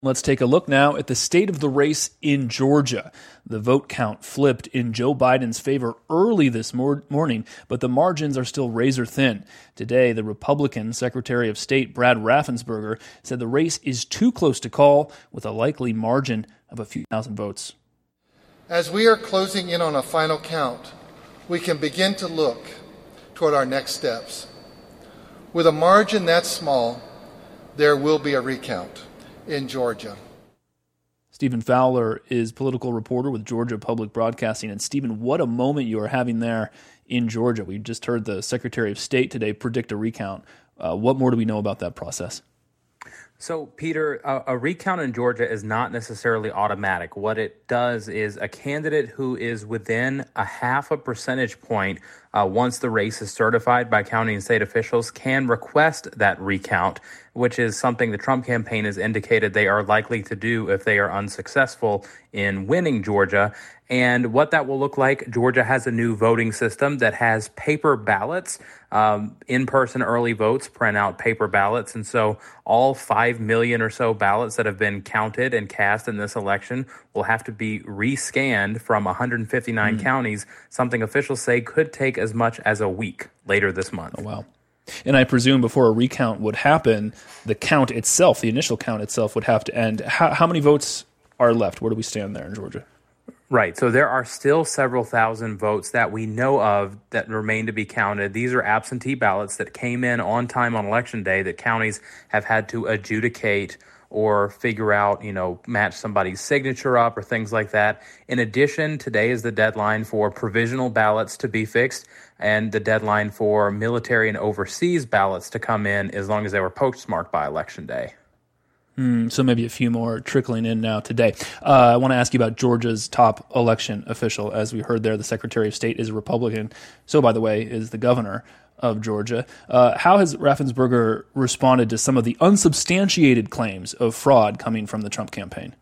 Let's take a look now at the state of the race in Georgia. The vote count flipped in Joe Biden's favor early this morning, but the margins are still razor thin. Today, the Republican Secretary of State Brad Raffensperger said the race is too close to call, with a likely margin of a few thousand votes. As we are closing in on a final count, we can begin to look toward our next steps. With a margin that small, there will be a recount in Georgia. Stephen Fowler is political reporter with Georgia Public Broadcasting. And Stephen, what a moment you are having there in Georgia. We just heard the Secretary of State today predict a recount. What more do we know about that process? So, Peter, a recount in Georgia is not necessarily automatic. What it does is a candidate who is within a half a percentage point once the race is certified by county and state officials can request that recount, which is something the Trump campaign has indicated they are likely to do if they are unsuccessful in winning Georgia. And what that will look like, Georgia has a new voting system that has paper ballots. In-person early votes print out paper ballots. And so all 5 million or so ballots that have been counted and cast in this election will have to be rescanned from 159 counties, something officials say could take as much as a week later this month. Oh, wow. And I presume before a recount would happen, the count itself, the initial count itself, would have to end. How many votes are left? Where do we stand there in Georgia? Right. So there are still several thousand votes that we know of that remain to be counted. These are absentee ballots that came in on time on Election Day that counties have had to adjudicate or figure out, match somebody's signature up or things like that. In addition, today is the deadline for provisional ballots to be fixed and the deadline for military and overseas ballots to come in as long as they were postmarked by Election Day. So maybe a few more trickling in now today. I want to ask you about Georgia's top election official. As we heard there, the Secretary of State is a Republican. So, by the way, is the governor of Georgia. How has Raffensperger responded to some of the unsubstantiated claims of fraud coming from the Trump campaign?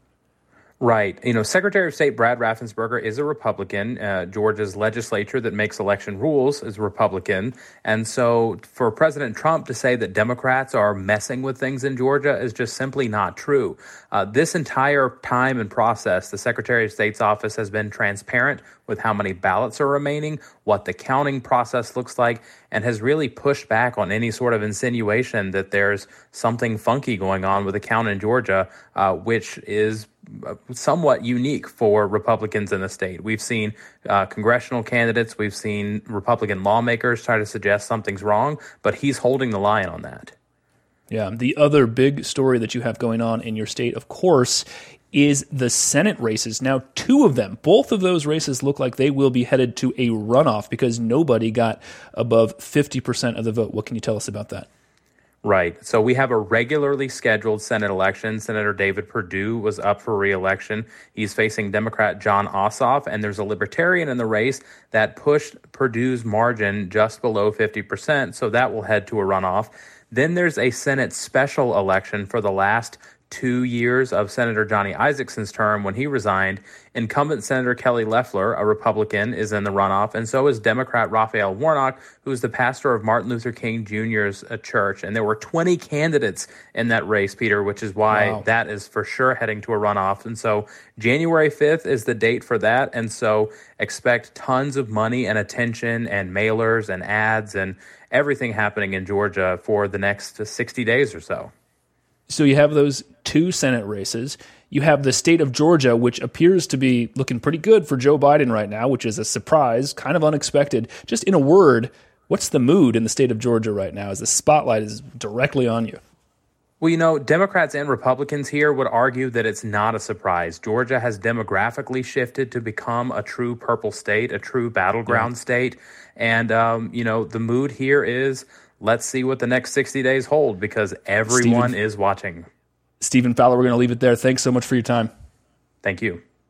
Right. Secretary of State Brad Raffensperger is a Republican. Georgia's legislature that makes election rules is Republican. And so for President Trump to say that Democrats are messing with things in Georgia is just simply not true. This entire time and process, the Secretary of State's office has been transparent with how many ballots are remaining, what the counting process looks like, and has really pushed back on any sort of insinuation that there's something funky going on with the count in Georgia, which is somewhat unique for Republicans in the state. We've seen congressional candidates, we've seen Republican lawmakers try to suggest something's wrong, but he's holding the line on that. Yeah, the other big story that you have going on in your state, of course, is the Senate races. Now, two of them, both of those races look like they will be headed to a runoff because nobody got above 50% of the vote. What can you tell us about that? Right. So we have a regularly scheduled Senate election. Senator David Perdue was up for re-election. He's facing Democrat Jon Ossoff, and there's a Libertarian in the race that pushed Perdue's margin just below 50%, so that will head to a runoff. Then there's a Senate special election for the last 2 years of Senator Johnny Isakson's term when he resigned. Incumbent Senator Kelly Loeffler, a Republican, is in the runoff, and so is Democrat Raphael Warnock, who is the pastor of Martin Luther King Jr.'s church. And there were 20 candidates in that race, Peter, which is why that is for sure heading to a runoff. And so January 5th is the date for that, and so expect tons of money and attention and mailers and ads and everything happening in Georgia for the next 60 days or so. So you have those two Senate races. You have the state of Georgia, which appears to be looking pretty good for Joe Biden right now, which is a surprise, kind of unexpected. Just in a word, what's the mood in the state of Georgia right now as the spotlight is directly on you? Well, Democrats and Republicans here would argue that it's not a surprise. Georgia has demographically shifted to become a true purple state, a true battleground state. And, the mood here is let's see what the next 60 days hold because everyone is watching. Stephen Fowler, we're going to leave it there. Thanks so much for your time. Thank you.